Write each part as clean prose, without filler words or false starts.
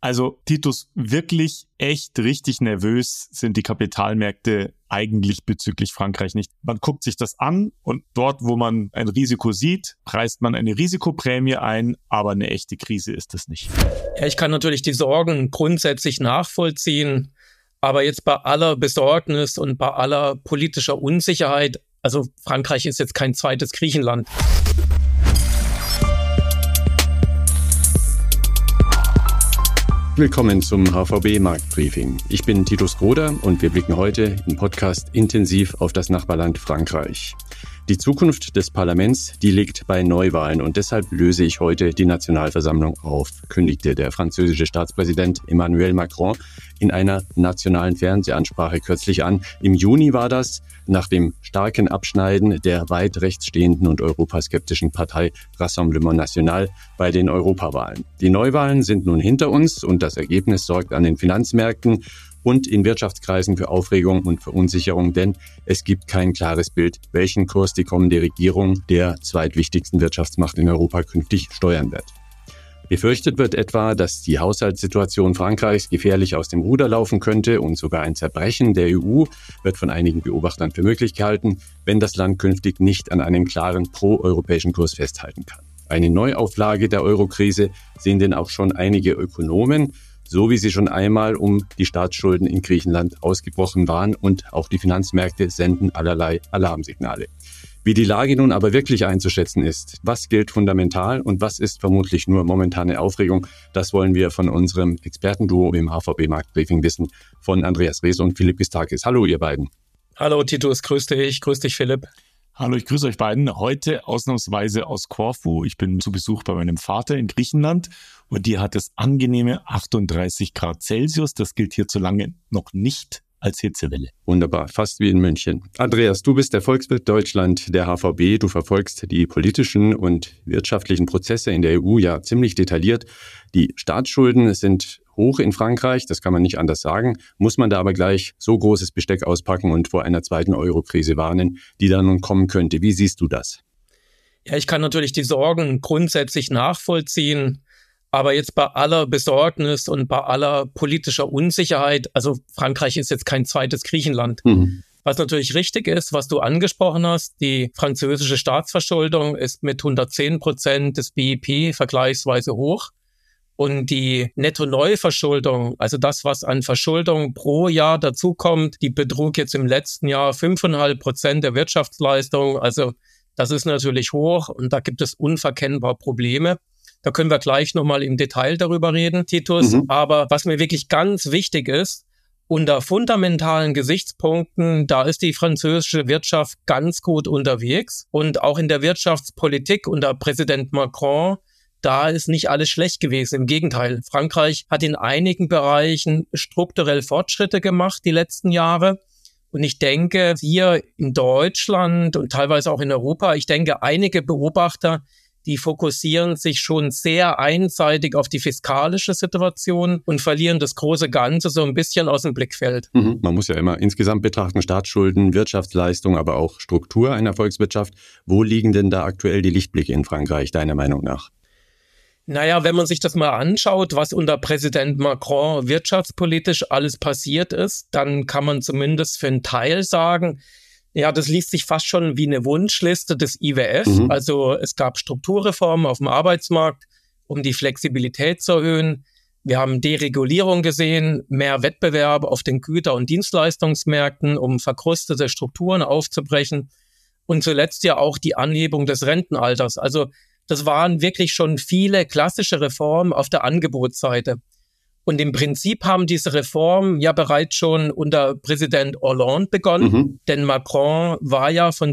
Also Titus, wirklich echt richtig nervös sind die Kapitalmärkte eigentlich bezüglich Frankreich nicht. Man guckt sich das an und dort, wo man ein Risiko sieht, preist man eine Risikoprämie ein, aber eine echte Krise ist es nicht. Ja, ich kann natürlich die Sorgen grundsätzlich nachvollziehen, aber jetzt bei aller Besorgnis und bei aller politischer Unsicherheit, also Frankreich ist jetzt kein zweites Griechenland. Willkommen zum HVB-Marktbriefing. Ich bin Titus Groder und wir blicken heute im Podcast intensiv auf das Nachbarland Frankreich. Die Zukunft des Parlaments, die liegt bei Neuwahlen und deshalb löse ich heute die Nationalversammlung auf, kündigte der französische Staatspräsident Emmanuel Macron in einer nationalen Fernsehansprache kürzlich an. Im Juni war das, nach dem starken Abschneiden der weit rechts stehenden und europaskeptischen Partei Rassemblement National bei den Europawahlen. Die Neuwahlen sind nun hinter uns und das Ergebnis sorgt an den Finanzmärkten und in Wirtschaftskreisen für Aufregung und Verunsicherung, denn es gibt kein klares Bild, welchen Kurs die kommende Regierung der zweitwichtigsten Wirtschaftsmacht in Europa künftig steuern wird. Befürchtet wird etwa, dass die Haushaltssituation Frankreichs gefährlich aus dem Ruder laufen könnte und sogar ein Zerbrechen der EU wird von einigen Beobachtern für möglich gehalten, wenn das Land künftig nicht an einem klaren pro-europäischen Kurs festhalten kann. Eine Neuauflage der Euro-Krise sehen denn auch schon einige Ökonomen, so wie sie schon einmal um die Staatsschulden in Griechenland ausgebrochen waren, und auch die Finanzmärkte senden allerlei Alarmsignale. Wie die Lage nun aber wirklich einzuschätzen ist, was gilt fundamental und was ist vermutlich nur momentane Aufregung, das wollen wir von unserem Expertenduo im HVB-Marktbriefing wissen, von Andreas Rees und Philipp Gistakis. Hallo ihr beiden. Hallo Titus, grüß dich Philipp. Hallo, ich grüße euch beiden. Heute ausnahmsweise aus Korfu. Ich bin zu Besuch bei meinem Vater in Griechenland und die hat es angenehme 38 Grad Celsius. Das gilt hierzulande noch nicht als Hitzewelle. Wunderbar, fast wie in München. Andreas, du bist der Volkswirt Deutschland der HVB. Du verfolgst die politischen und wirtschaftlichen Prozesse in der EU ja ziemlich detailliert. Die Staatsschulden sind hoch in Frankreich, das kann man nicht anders sagen. Muss man da aber gleich so großes Besteck auspacken und vor einer zweiten Euro-Krise warnen, die da nun kommen könnte? Wie siehst du das? Ja, ich kann natürlich die Sorgen grundsätzlich nachvollziehen, aber jetzt bei aller Besorgnis und bei aller politischer Unsicherheit, also Frankreich ist jetzt kein zweites Griechenland. Was natürlich richtig ist, was du angesprochen hast, die französische Staatsverschuldung ist mit 110% des BIP vergleichsweise hoch. Und die Netto-Neuverschuldung, also das, was an Verschuldung pro Jahr dazukommt, die betrug jetzt im letzten Jahr 5,5% der Wirtschaftsleistung. Also das ist natürlich hoch und da gibt es unverkennbar Probleme. Da können wir gleich nochmal im Detail darüber reden, Titus. Aber was mir wirklich ganz wichtig ist, unter fundamentalen Gesichtspunkten, da ist die französische Wirtschaft ganz gut unterwegs. Und auch in der Wirtschaftspolitik unter Präsident Macron, da ist nicht alles schlecht gewesen. Im Gegenteil, Frankreich hat in einigen Bereichen strukturell Fortschritte gemacht die letzten Jahre. Und ich denke, hier in Deutschland und teilweise auch in Europa, ich denke, einige Beobachter, die fokussieren sich schon sehr einseitig auf die fiskalische Situation und verlieren das große Ganze so ein bisschen aus dem Blickfeld. Man muss ja immer insgesamt betrachten, Staatsschulden, Wirtschaftsleistung, aber auch Struktur einer Volkswirtschaft. Wo liegen denn da aktuell die Lichtblicke in Frankreich, deiner Meinung nach? Naja, wenn man sich das mal anschaut, was unter Präsident Macron wirtschaftspolitisch alles passiert ist, dann kann man zumindest für einen Teil sagen, ja, das liest sich fast schon wie eine Wunschliste des IWF. Also es gab Strukturreformen auf dem Arbeitsmarkt, um die Flexibilität zu erhöhen. Wir haben Deregulierung gesehen, mehr Wettbewerb auf den Güter- und Dienstleistungsmärkten, um verkrustete Strukturen aufzubrechen. Und zuletzt ja auch die Anhebung des Rentenalters. Also das waren wirklich schon viele klassische Reformen auf der Angebotsseite. Und im Prinzip haben diese Reformen ja bereits schon unter Präsident Hollande begonnen, denn Macron war ja von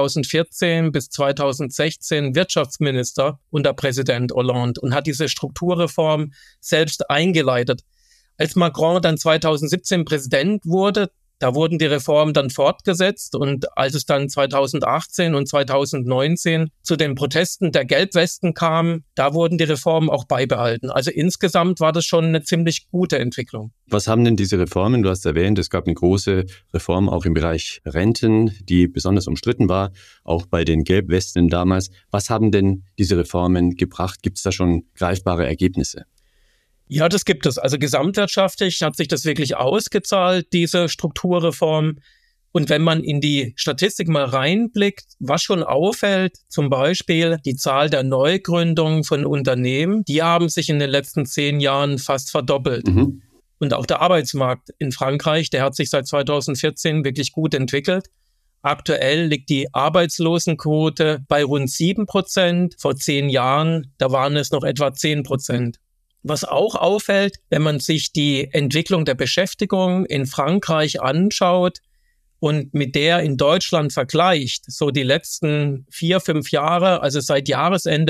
2014 bis 2016 Wirtschaftsminister unter Präsident Hollande und hat diese Strukturreform selbst eingeleitet. Als Macron dann 2017 Präsident wurde, da wurden die Reformen dann fortgesetzt und als es dann 2018 und 2019 zu den Protesten der Gelbwesten kam, da wurden die Reformen auch beibehalten. Also insgesamt war das schon eine ziemlich gute Entwicklung. Was haben denn diese Reformen? Du hast erwähnt, es gab eine große Reform auch im Bereich Renten, die besonders umstritten war, auch bei den Gelbwesten damals. Was haben denn diese Reformen gebracht? Gibt es da schon greifbare Ergebnisse? Ja, das gibt es. Also gesamtwirtschaftlich hat sich das wirklich ausgezahlt, diese Strukturreform. Und wenn man in die Statistik mal reinblickt, was schon auffällt, zum Beispiel die Zahl der Neugründungen von Unternehmen, die haben sich in den letzten 10 Jahren fast verdoppelt. Mhm. Und auch der Arbeitsmarkt in Frankreich, der hat sich seit 2014 wirklich gut entwickelt. Aktuell liegt die Arbeitslosenquote bei rund 7%. Vor 10 Jahren, da waren es noch etwa 10%. Was auch auffällt, wenn man sich die Entwicklung der Beschäftigung in Frankreich anschaut und mit der in Deutschland vergleicht, so die letzten 4-5 Jahre, also seit Jahresende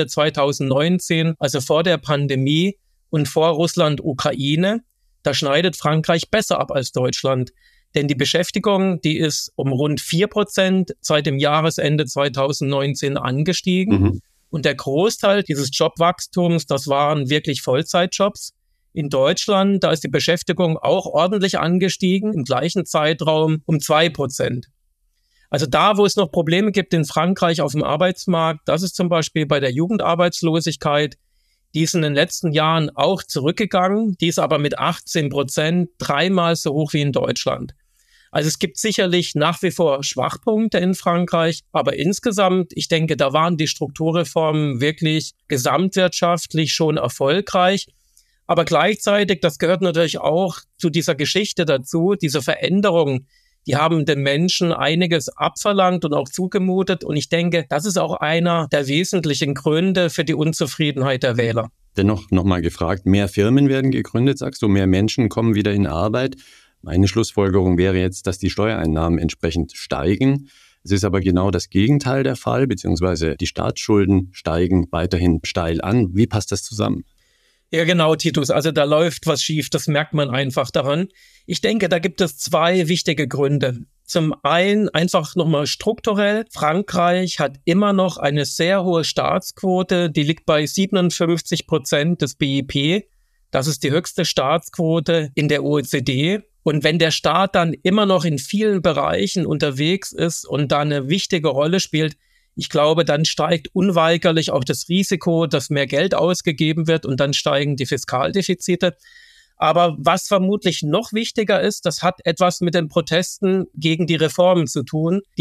2019, also vor der Pandemie und vor Russland-Ukraine, da schneidet Frankreich besser ab als Deutschland. Denn die Beschäftigung, die ist um rund 4% seit dem Jahresende 2019 angestiegen. Mhm. Und der Großteil dieses Jobwachstums, das waren wirklich Vollzeitjobs. In Deutschland, da ist die Beschäftigung auch ordentlich angestiegen, im gleichen Zeitraum um 2%. Also da, wo es noch Probleme gibt in Frankreich auf dem Arbeitsmarkt, das ist zum Beispiel bei der Jugendarbeitslosigkeit. Die ist in den letzten Jahren auch zurückgegangen, die ist aber mit 18% 3-mal so hoch wie in Deutschland. Also es gibt sicherlich nach wie vor Schwachpunkte in Frankreich, aber insgesamt, ich denke, da waren die Strukturreformen wirklich gesamtwirtschaftlich schon erfolgreich. Aber gleichzeitig, das gehört natürlich auch zu dieser Geschichte dazu, diese Veränderungen, die haben den Menschen einiges abverlangt und auch zugemutet. Und ich denke, das ist auch einer der wesentlichen Gründe für die Unzufriedenheit der Wähler. Dennoch nochmal gefragt, mehr Firmen werden gegründet, sagst du, mehr Menschen kommen wieder in Arbeit. Meine Schlussfolgerung wäre jetzt, dass die Steuereinnahmen entsprechend steigen. Es ist aber genau das Gegenteil der Fall, beziehungsweise die Staatsschulden steigen weiterhin steil an. Wie passt das zusammen? Ja, genau, Titus. Also da läuft was schief, das merkt man einfach daran. Ich denke, da gibt es 2 wichtige Gründe. Zum einen einfach nochmal strukturell. Frankreich hat immer noch eine sehr hohe Staatsquote, die liegt bei 57% des BIP. Das ist die höchste Staatsquote in der OECD. Und wenn der Staat dann immer noch in vielen Bereichen unterwegs ist und da eine wichtige Rolle spielt, ich glaube, dann steigt unweigerlich auch das Risiko, dass mehr Geld ausgegeben wird und dann steigen die Fiskaldefizite. Aber was vermutlich noch wichtiger ist, das hat etwas mit den Protesten gegen die Reformen zu tun, die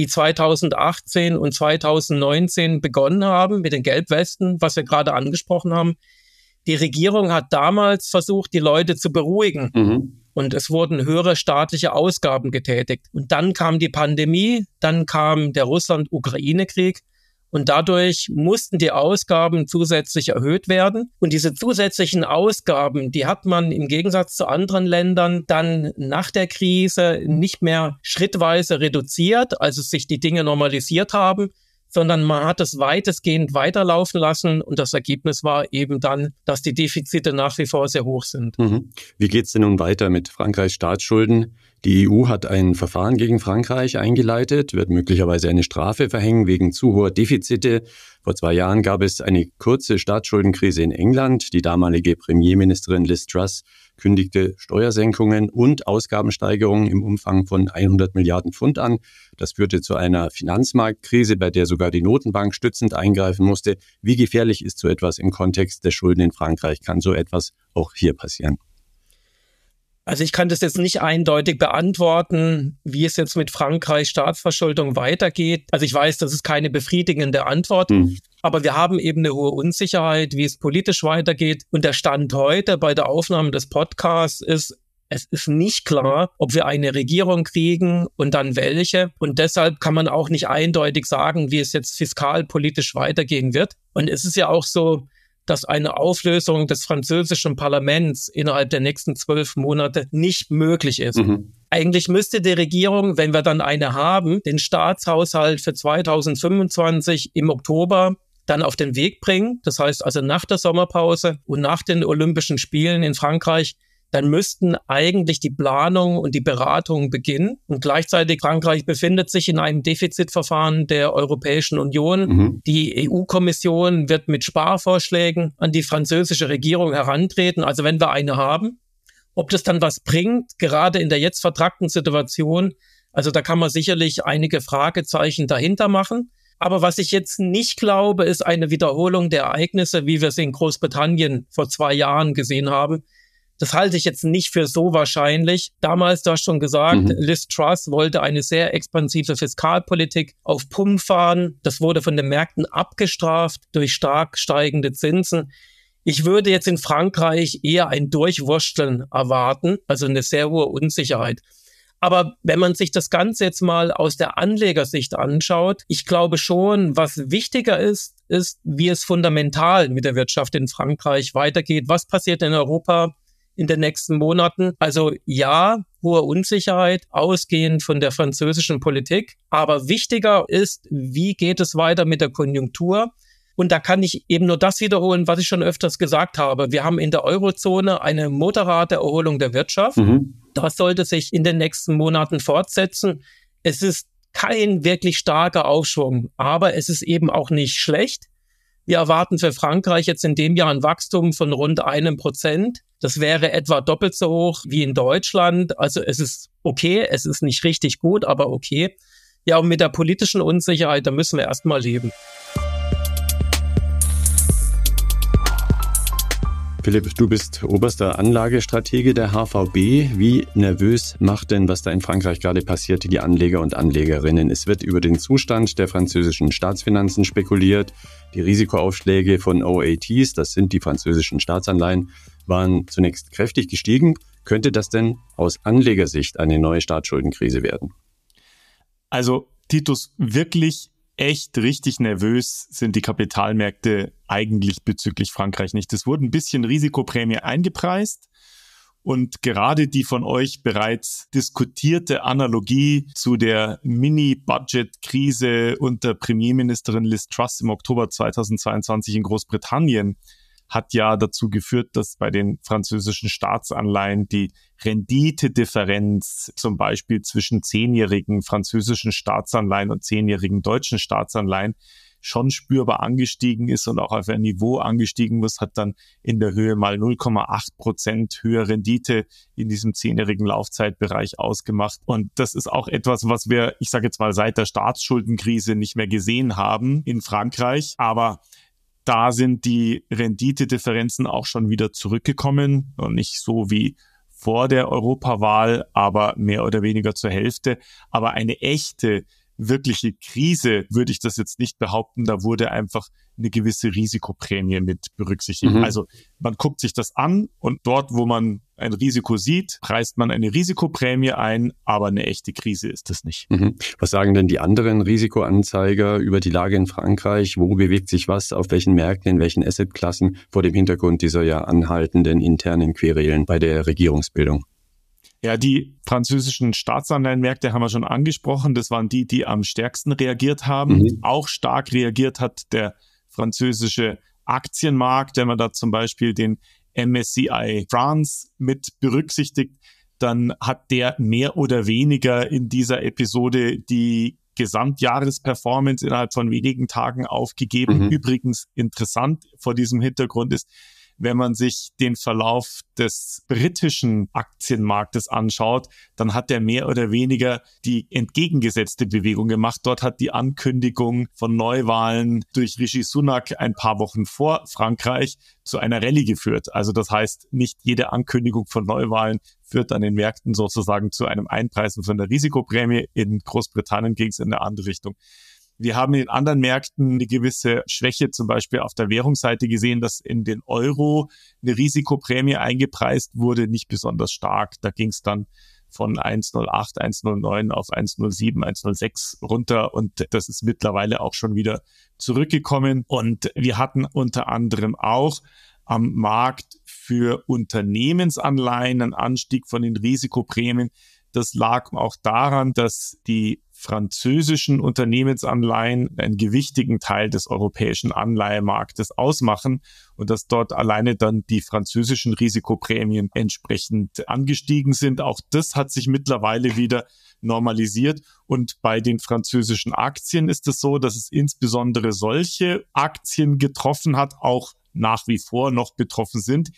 2018 und 2019 begonnen haben mit den Gelbwesten, was wir gerade angesprochen haben. Die Regierung hat damals versucht, die Leute zu beruhigen. Mhm. Und es wurden höhere staatliche Ausgaben getätigt. Und dann kam die Pandemie, dann kam der Russland-Ukraine-Krieg. Und dadurch mussten die Ausgaben zusätzlich erhöht werden. Und diese zusätzlichen Ausgaben, die hat man im Gegensatz zu anderen Ländern dann nach der Krise nicht mehr schrittweise reduziert, als sich die Dinge normalisiert haben, sondern man hat es weitestgehend weiterlaufen lassen und das Ergebnis war eben dann, dass die Defizite nach wie vor sehr hoch sind. Mhm. Wie geht's denn nun weiter mit Frankreichs Staatsschulden? Die EU hat ein Verfahren gegen Frankreich eingeleitet, wird möglicherweise eine Strafe verhängen wegen zu hoher Defizite. Vor 2 Jahren gab es eine kurze Staatsschuldenkrise in England. Die damalige Premierministerin Liz Truss kündigte Steuersenkungen und Ausgabensteigerungen im Umfang von 100 Milliarden Pfund an. Das führte zu einer Finanzmarktkrise, bei der sogar die Notenbank stützend eingreifen musste. Wie gefährlich ist so etwas im Kontext der Schulden in Frankreich? Kann so etwas auch hier passieren? Also ich kann das jetzt nicht eindeutig beantworten, wie es jetzt mit Frankreichs Staatsverschuldung weitergeht. Also ich weiß, das ist keine befriedigende Antwort, aber wir haben eben eine hohe Unsicherheit, wie es politisch weitergeht. Und der Stand heute bei der Aufnahme des Podcasts ist, es ist nicht klar, ob wir eine Regierung kriegen und dann welche. Und deshalb kann man auch nicht eindeutig sagen, wie es jetzt fiskalpolitisch weitergehen wird. Und es ist ja auch so, dass eine Auflösung des französischen Parlaments innerhalb der nächsten 12 Monate nicht möglich ist. Mhm. Eigentlich müsste die Regierung, wenn wir dann eine haben, den Staatshaushalt für 2025 im Oktober dann auf den Weg bringen. Das heißt also nach der Sommerpause und nach den Olympischen Spielen in Frankreich, dann müssten eigentlich die Planung und die Beratung beginnen. Und gleichzeitig Frankreich befindet sich in einem Defizitverfahren der Europäischen Union. Mhm. Die EU-Kommission wird mit Sparvorschlägen an die französische Regierung herantreten. Also wenn wir eine haben, ob das dann was bringt, gerade in der jetzt vertrackten Situation, also da kann man sicherlich einige Fragezeichen dahinter machen. Aber was ich jetzt nicht glaube, ist eine Wiederholung der Ereignisse, wie wir sie in Großbritannien vor 2 Jahren gesehen haben. Das halte ich jetzt nicht für so wahrscheinlich. Damals, du hast schon gesagt, Liz Truss wollte eine sehr expansive Fiskalpolitik auf Pump fahren. Das wurde von den Märkten abgestraft durch stark steigende Zinsen. Ich würde jetzt in Frankreich eher ein Durchwursteln erwarten, also eine sehr hohe Unsicherheit. Aber wenn man sich das Ganze jetzt mal aus der Anlegersicht anschaut, ich glaube schon, was wichtiger ist, wie es fundamental mit der Wirtschaft in Frankreich weitergeht. Was passiert in Europa in den nächsten Monaten? Also ja, hohe Unsicherheit, ausgehend von der französischen Politik. Aber wichtiger ist, wie geht es weiter mit der Konjunktur? Und da kann ich eben nur das wiederholen, was ich schon öfters gesagt habe. Wir haben in der Eurozone eine moderate Erholung der Wirtschaft. Das sollte sich in den nächsten Monaten fortsetzen. Es ist kein wirklich starker Aufschwung, aber es ist eben auch nicht schlecht. Wir erwarten für Frankreich jetzt in dem Jahr ein Wachstum von rund 1%. Das wäre etwa doppelt so hoch wie in Deutschland. Also es ist okay, es ist nicht richtig gut, aber okay. Ja, und mit der politischen Unsicherheit, da müssen wir erstmal leben. Philipp, du bist oberster Anlagestratege der HVB. Wie nervös macht denn, was da in Frankreich gerade passiert, die Anleger und Anlegerinnen? Es wird über den Zustand der französischen Staatsfinanzen spekuliert. Die Risikoaufschläge von OATs, das sind die französischen Staatsanleihen, waren zunächst kräftig gestiegen. Könnte das denn aus Anlegersicht eine neue Staatsschuldenkrise werden? Also, Titus, wirklich echt richtig nervös sind die Kapitalmärkte eigentlich bezüglich Frankreich nicht. Es wurde ein bisschen Risikoprämie eingepreist und gerade die von euch bereits diskutierte Analogie zu der Mini-Budget-Krise unter Premierministerin Liz Truss im Oktober 2022 in Großbritannien hat ja dazu geführt, dass bei den französischen Staatsanleihen die Renditedifferenz zum Beispiel zwischen 10-jährigen französischen Staatsanleihen und 10-jährigen deutschen Staatsanleihen schon spürbar angestiegen ist und auch auf ein Niveau angestiegen ist, hat dann in der Höhe mal 0,8% höhere Rendite in diesem 10-jährigen Laufzeitbereich ausgemacht. Und das ist auch etwas, was wir, ich sage jetzt mal, seit der Staatsschuldenkrise nicht mehr gesehen haben in Frankreich. Aber da sind die Renditedifferenzen auch schon wieder zurückgekommen und nicht so wie vor der Europawahl, aber mehr oder weniger zur Hälfte. Aber eine echte, wirkliche Krise würde ich das jetzt nicht behaupten. Da wurde einfach eine gewisse Risikoprämie mit berücksichtigt. Also man guckt sich das an und dort, wo man ein Risiko sieht, preist man eine Risikoprämie ein, aber eine echte Krise ist es nicht. Was sagen denn die anderen Risikoanzeiger über die Lage in Frankreich? Wo bewegt sich was, auf welchen Märkten, in welchen Assetklassen vor dem Hintergrund dieser ja anhaltenden internen Querelen bei der Regierungsbildung? Ja, die französischen Staatsanleihenmärkte haben wir schon angesprochen. Das waren die am stärksten reagiert haben. Auch stark reagiert hat der französische Aktienmarkt. Wenn man da zum Beispiel den MSCI France mit berücksichtigt, dann hat der mehr oder weniger in dieser Episode die Gesamtjahresperformance innerhalb von wenigen Tagen aufgegeben. Übrigens interessant vor diesem Hintergrund ist, wenn man sich den Verlauf des britischen Aktienmarktes anschaut, dann hat der mehr oder weniger die entgegengesetzte Bewegung gemacht. Dort hat die Ankündigung von Neuwahlen durch Rishi Sunak ein paar Wochen vor Frankreich zu einer Rallye geführt. Also das heißt, nicht jede Ankündigung von Neuwahlen führt an den Märkten sozusagen zu einem Einpreisen von der Risikoprämie. In Großbritannien ging es in eine andere Richtung. Wir haben in anderen Märkten eine gewisse Schwäche, zum Beispiel auf der Währungsseite gesehen, dass in den Euro eine Risikoprämie eingepreist wurde, nicht besonders stark. Da ging es dann von 1,08, 1,09 auf 1,07, 1,06 runter und das ist mittlerweile auch schon wieder zurückgekommen. Und wir hatten unter anderem auch am Markt für Unternehmensanleihen einen Anstieg von den Risikoprämien. Das lag auch daran, dass die französischen Unternehmensanleihen einen gewichtigen Teil des europäischen Anleihemarktes ausmachen und dass dort alleine dann die französischen Risikoprämien entsprechend angestiegen sind. Auch das hat sich mittlerweile wieder normalisiert und bei den französischen Aktien ist es so, dass es insbesondere solche Aktien getroffen hat, auch nach wie vor noch betroffen sind,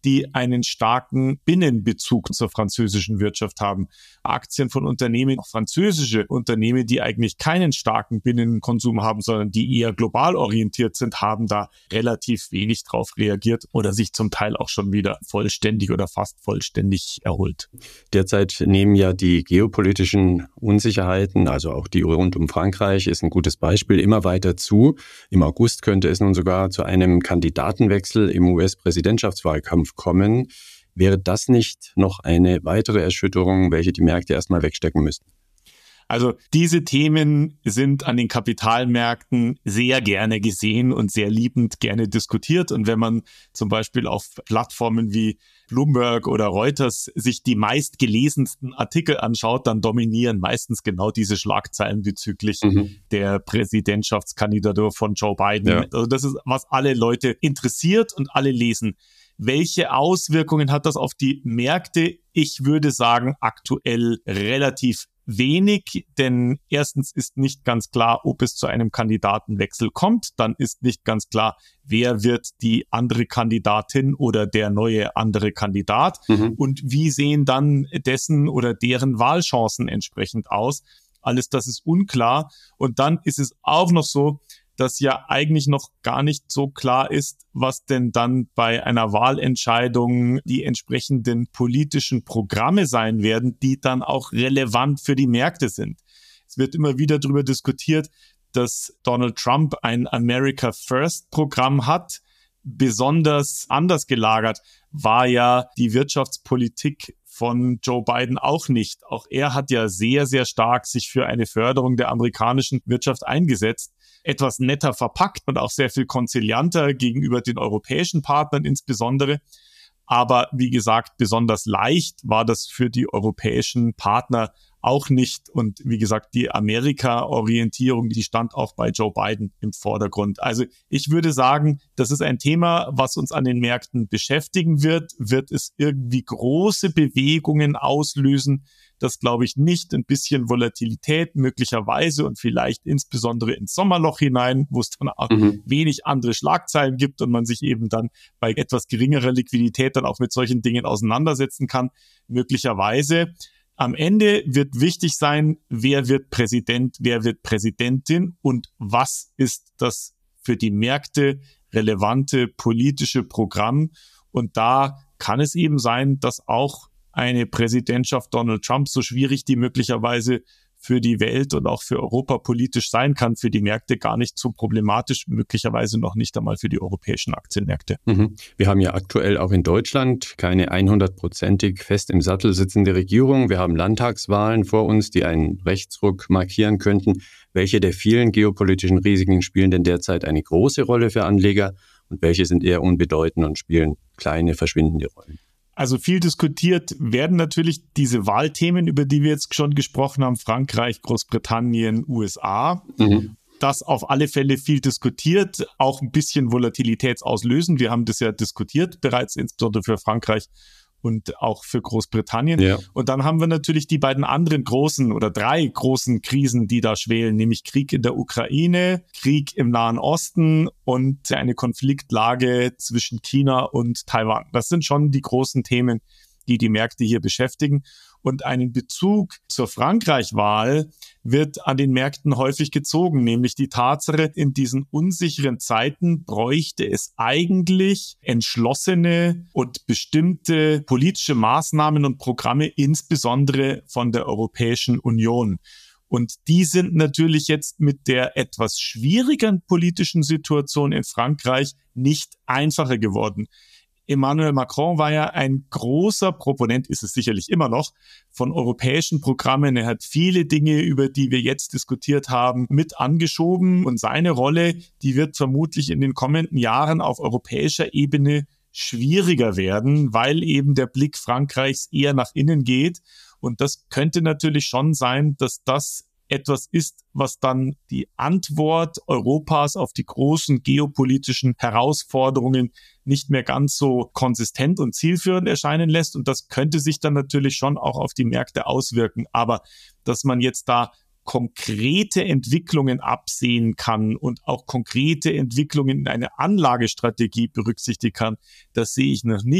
die einen starken Binnenbezug zur französischen Wirtschaft haben. Aktien von Unternehmen, auch französische Unternehmen, die eigentlich keinen starken Binnenkonsum haben, sondern die eher global orientiert sind, haben da relativ wenig drauf reagiert oder sich zum Teil auch schon wieder vollständig oder fast vollständig erholt. Derzeit nehmen ja die geopolitischen Unsicherheiten, also auch die rund um Frankreich ist ein gutes Beispiel, immer weiter zu. Im August könnte es nun sogar zu einem Kandidatenwechsel im US-Präsidentschaftswahlkampf kommen. Wäre das nicht noch eine weitere Erschütterung, welche die Märkte erstmal wegstecken müssten? Also diese Themen sind an den Kapitalmärkten sehr gerne gesehen und sehr liebend gerne diskutiert. Und wenn man zum Beispiel auf Plattformen wie Bloomberg oder Reuters sich die meistgelesensten Artikel anschaut, dann dominieren meistens genau diese Schlagzeilen bezüglich der Präsidentschaftskandidatur von Joe Biden. Ja. Also das ist, was alle Leute interessiert und alle lesen. Welche Auswirkungen hat das auf die Märkte? Ich würde sagen, aktuell relativ wenig, denn erstens ist nicht ganz klar, ob es zu einem Kandidatenwechsel kommt. Dann ist nicht ganz klar, wer wird die andere Kandidatin oder der neue andere Kandidat und wie sehen dann dessen oder deren Wahlchancen entsprechend aus. Alles das ist unklar. Und dann ist es auch noch so, dass ja eigentlich noch gar nicht so klar ist, was denn dann bei einer Wahlentscheidung die entsprechenden politischen Programme sein werden, die dann auch relevant für die Märkte sind. Es wird immer wieder darüber diskutiert, dass Donald Trump ein America First Programm hat. Besonders anders gelagert war ja die Wirtschaftspolitik von Joe Biden auch nicht. Auch er hat ja sehr, sehr stark sich für eine Förderung der amerikanischen Wirtschaft eingesetzt. Etwas netter verpackt und auch sehr viel konzilianter gegenüber den europäischen Partnern insbesondere. Aber wie gesagt, besonders leicht war das für die europäischen Partner auch nicht. Und wie gesagt, die Amerika-Orientierung, die stand auch bei Joe Biden im Vordergrund. Also ich würde sagen, das ist ein Thema, was uns an den Märkten beschäftigen wird. Wird es irgendwie große Bewegungen auslösen? Das glaube ich nicht. Ein bisschen Volatilität möglicherweise und vielleicht insbesondere ins Sommerloch hinein, wo es dann auch wenig andere Schlagzeilen gibt und man sich eben dann bei etwas geringerer Liquidität dann auch mit solchen Dingen auseinandersetzen kann. Möglicherweise. Am Ende wird wichtig sein, wer wird Präsident, wer wird Präsidentin und was ist das für die Märkte relevante politische Programm. Und da kann es eben sein, dass auch eine Präsidentschaft Donald Trump, so schwierig die möglicherweise für die Welt und auch für Europa politisch sein kann, für die Märkte gar nicht so problematisch, möglicherweise noch nicht einmal für die europäischen Aktienmärkte. Wir haben ja aktuell auch in Deutschland keine 100%ig fest im Sattel sitzende Regierung. Wir haben Landtagswahlen vor uns, die einen Rechtsruck markieren könnten. Welche der vielen geopolitischen Risiken spielen denn derzeit eine große Rolle für Anleger und welche sind eher unbedeutend und spielen kleine, verschwindende Rollen? Also viel diskutiert werden natürlich diese Wahlthemen, über die wir jetzt schon gesprochen haben, Frankreich, Großbritannien, USA. Das auf alle Fälle viel diskutiert, auch ein bisschen Volatilitätsauslösen. Wir haben das ja diskutiert bereits, insbesondere für Frankreich und auch für Großbritannien. Ja. Und dann haben wir natürlich die beiden anderen großen oder drei großen Krisen, die da schwelen, nämlich Krieg in der Ukraine, Krieg im Nahen Osten und eine Konfliktlage zwischen China und Taiwan. Das sind schon die großen Themen, die die Märkte hier beschäftigen. Und einen Bezug zur Frankreich-Wahl wird an den Märkten häufig gezogen, nämlich die Tatsache, in diesen unsicheren Zeiten bräuchte es eigentlich entschlossene und bestimmte politische Maßnahmen und Programme, insbesondere von der Europäischen Union. Und die sind natürlich jetzt mit der etwas schwierigeren politischen Situation in Frankreich nicht einfacher geworden. Emmanuel Macron war ja ein großer Proponent, ist es sicherlich immer noch, von europäischen Programmen. Er hat viele Dinge, über die wir jetzt diskutiert haben, mit angeschoben. Und seine Rolle, die wird vermutlich in den kommenden Jahren auf europäischer Ebene schwieriger werden, weil eben der Blick Frankreichs eher nach innen geht. Und das könnte natürlich schon sein, dass das etwas ist, was dann die Antwort Europas auf die großen geopolitischen Herausforderungen nicht mehr ganz so konsistent und zielführend erscheinen lässt. Und das könnte sich dann natürlich schon auch auf die Märkte auswirken. Aber dass man jetzt da konkrete Entwicklungen absehen kann und auch konkrete Entwicklungen in eine Anlagestrategie berücksichtigen kann, das sehe ich noch nicht.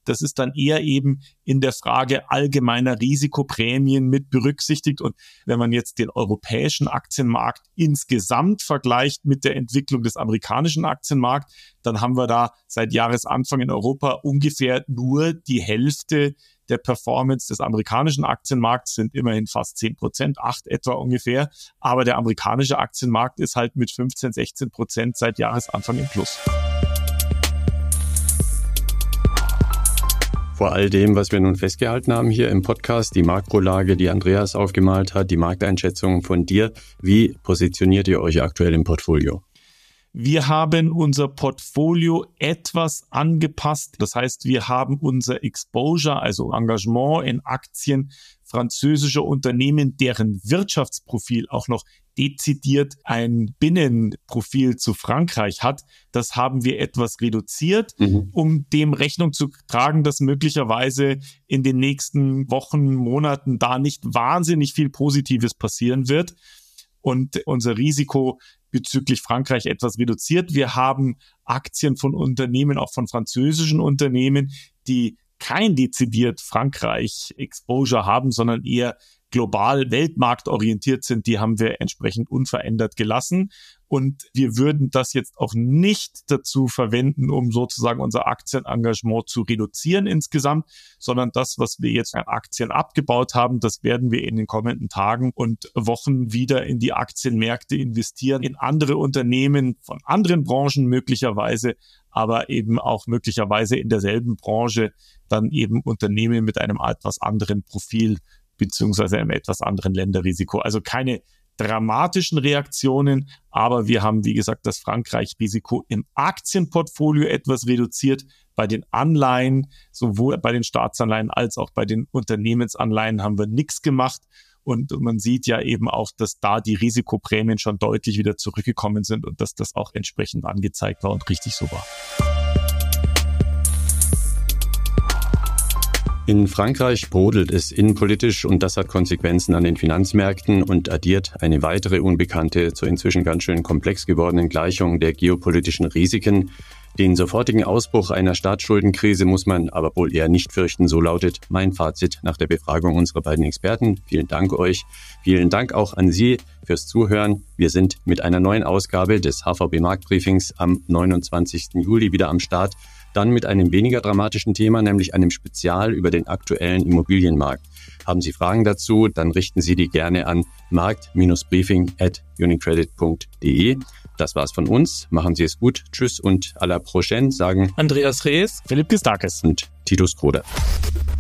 Das ist dann eher eben in der Frage allgemeiner Risikoprämien mit berücksichtigt. Und wenn man jetzt den europäischen Aktienmarkt insgesamt vergleicht mit der Entwicklung des amerikanischen Aktienmarkts, dann haben wir da seit Jahresanfang in Europa ungefähr nur die Hälfte der Performance des amerikanischen Aktienmarkts, sind immerhin fast 10%, 8 etwa ungefähr. Aber der amerikanische Aktienmarkt ist halt mit 15, 16% seit Jahresanfang im Plus. Vor all dem, was wir nun festgehalten haben hier im Podcast, die Makrolage, die Andreas aufgemalt hat, die Markteinschätzung von dir, wie positioniert ihr euch aktuell im Portfolio? Wir haben unser Portfolio etwas angepasst. Das heißt, wir haben unser Exposure, also Engagement in Aktien französischer Unternehmen, deren Wirtschaftsprofil auch noch dezidiert ein Binnenprofil zu Frankreich hat. Das haben wir etwas reduziert, um dem Rechnung zu tragen, dass möglicherweise in den nächsten Wochen, Monaten da nicht wahnsinnig viel Positives passieren wird und unser Risiko bezüglich Frankreich etwas reduziert. Wir haben Aktien von Unternehmen, auch von französischen Unternehmen, die kein dezidiert Frankreich-Exposure haben, sondern eher global weltmarktorientiert sind. Die haben wir entsprechend unverändert gelassen. Und wir würden das jetzt auch nicht dazu verwenden, um sozusagen unser Aktienengagement zu reduzieren insgesamt, sondern das, was wir jetzt an Aktien abgebaut haben, das werden wir in den kommenden Tagen und Wochen wieder in die Aktienmärkte investieren, in andere Unternehmen von anderen Branchen möglicherweise, aber eben auch möglicherweise in derselben Branche dann eben Unternehmen mit einem etwas anderen Profil beziehungsweise einem etwas anderen Länderrisiko. Also keine dramatischen Reaktionen, aber wir haben, wie gesagt, das Frankreich-Risiko im Aktienportfolio etwas reduziert. Bei den Anleihen, sowohl bei den Staatsanleihen als auch bei den Unternehmensanleihen haben wir nichts gemacht. Und man sieht ja eben auch, dass da die Risikoprämien schon deutlich wieder zurückgekommen sind und dass das auch entsprechend angezeigt war und richtig so war. In Frankreich brodelt es innenpolitisch und das hat Konsequenzen an den Finanzmärkten und addiert eine weitere Unbekannte zur inzwischen ganz schön komplex gewordenen Gleichung der geopolitischen Risiken. Den sofortigen Ausbruch einer Staatsschuldenkrise muss man aber wohl eher nicht fürchten, so lautet mein Fazit nach der Befragung unserer beiden Experten. Vielen Dank euch. Vielen Dank auch an Sie fürs Zuhören. Wir sind mit einer neuen Ausgabe des HVB Marktbriefings am 29. Juli wieder am Start. Dann mit einem weniger dramatischen Thema, nämlich einem Spezial über den aktuellen Immobilienmarkt. Haben Sie Fragen dazu, dann richten Sie die gerne an markt-briefing@unicredit.de. Das war's von uns. Machen Sie es gut. Tschüss und à la prochaine, sagen Andreas Rees, Philipp Gistakis und Titus Kroder.